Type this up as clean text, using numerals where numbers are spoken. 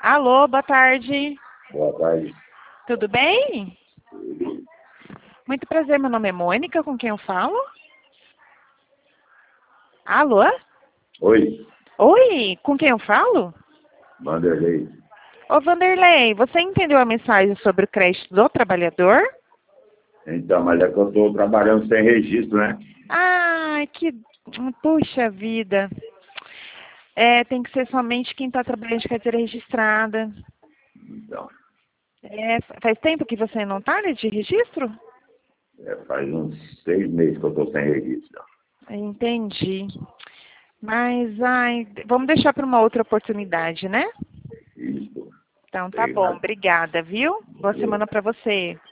Alô, boa tarde. Boa tarde. Tudo bem? Muito prazer, meu nome é Mônica, com quem eu falo? Alô? Oi, Oi, com quem eu falo? Vanderlei. Ô, Vanderlei, você entendeu a mensagem sobre o crédito do trabalhador? Então, mas é que eu estou trabalhando sem registro, né? Ai, que... Puxa vida. É, tem que ser somente quem está trabalhando de carteira registrada. Então, É, faz tempo que você não está de registro? faz uns 6 meses que eu estou sem registro. Entendi. Mas, ai, vamos deixar para uma outra oportunidade, né? Isso. Então, tá bom. Obrigado. Obrigada, viu? Boa semana para você.